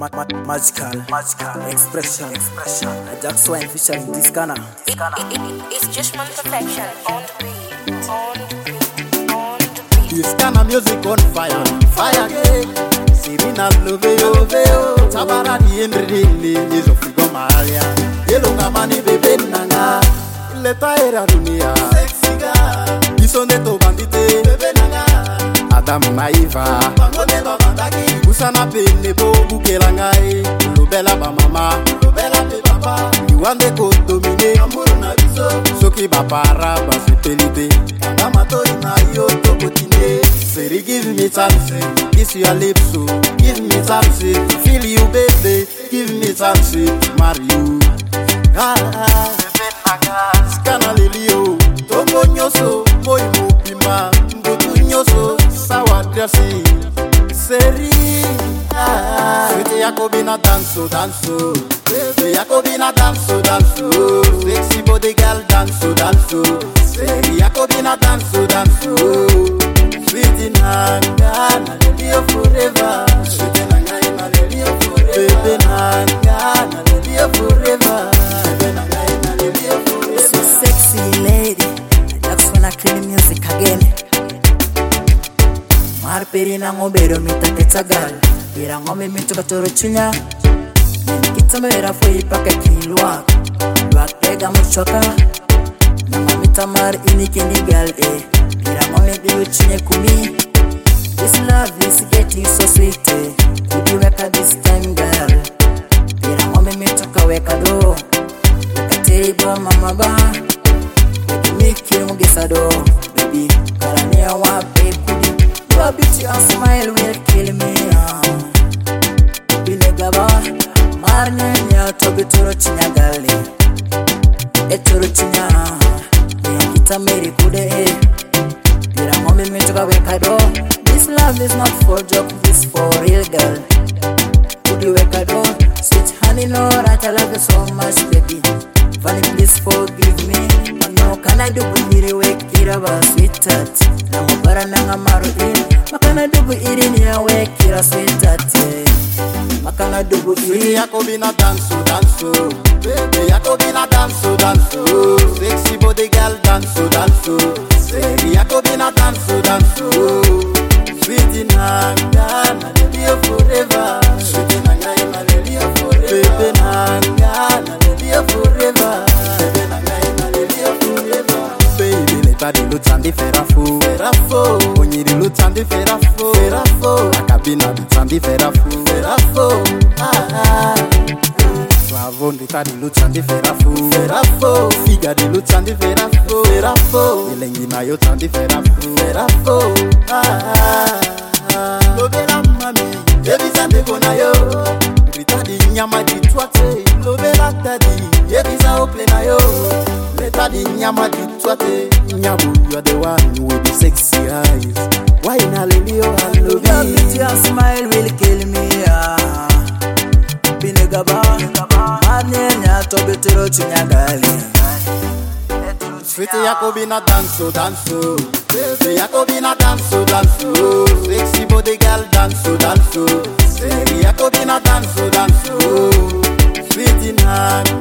magical expression. Jack Swine featuring this Ghana. It's just one perfection on the beat. This kind of music on fire, fire again. Sirina loveo, Tabara di Henry, is of Figomaria. Yellow Gamani bebe nanga, Leta era dunia, sexy girl. Isoneto bandite, bebe nanga. Adam Maiva, Bangoneba bandaki. Usana pene bo bukelangai. Lobela ba mama, lobela be papa. You want the code domine, amuru na biso. Soki ba para, ba sepelite. Kamatori na yo tokotine. Seri give me chance, kiss your lips so. Give me chance, feel you baby. Give me chance, marry you. Skana lelio, tomo nyoso, moi mupima, mbutu nyoso, sawa dressing. Seri, sweetie yakobi na danso, baby yakobi na danso, sexy body girl danso, seri yakobi na danso, sweetie nanga, na lelio forever, sweetie nanga, na lelio forever, baby nanga, na lelio forever. Sexy lady, I just wanna clean music again. Marperina ngobero mitaketsagal, ira ngome mituka torochunya. Kitamera foi paka kilwa, lwakega muchoka. Nanga mitamar inikeni gal ira ngome diuchinye kumi. This love is getting so sweet. Could you wake up this time, girl? Ira ngome mituka weka do. Table mama ba, make you mugesado, baby. Karania wa baby, your beauty and smile will kill me. Binegaba, marne ya tobi toro chinya gali, etoro chinya, kita meri kude. Pira ngome mituka wekado. This love is not for joke, this for real girl. Could you wekado, sweet honey no, right? I love you so much, baby. Funny, please forgive me. No, can I do it away? Kira ba sweetheart. Na mubara nanga maru in. Makana dubu irini ya we kira sweetheart. Makana dubu irini. Yakobi na danso, baby yakobi na danso. Sexy body girl danso. Seri yakobi na danso. Sweetie nanga, na lelio forever. Sweetie nanga, na lelio forever. Baby nanga, na lelio forever. Baby leta di lutsandi ferafo. Ogni di lutsandi ferafo. Akabina lutsandi ferafo. Slavon leta di lutsandi ferafo. Figa di lutsandi ferafo. Ilengina yo tsandi ferafo. Lobela mami, ebi zande kona yo. Rita di nyama di twate. Lobela tadi, ebi za ople na yo. Leta di nyama di twate. Nyabu, you are the one with the sexy eyes. Why na lelio I love Your you. beauty and smile will kill me. Binegaba, marne ya tobi toro chinya gali. Sweetie yakobi na danso. Baby yakobi na danso. Sexy body girl danso. Seri yakobi na danso. Sweetie nanga.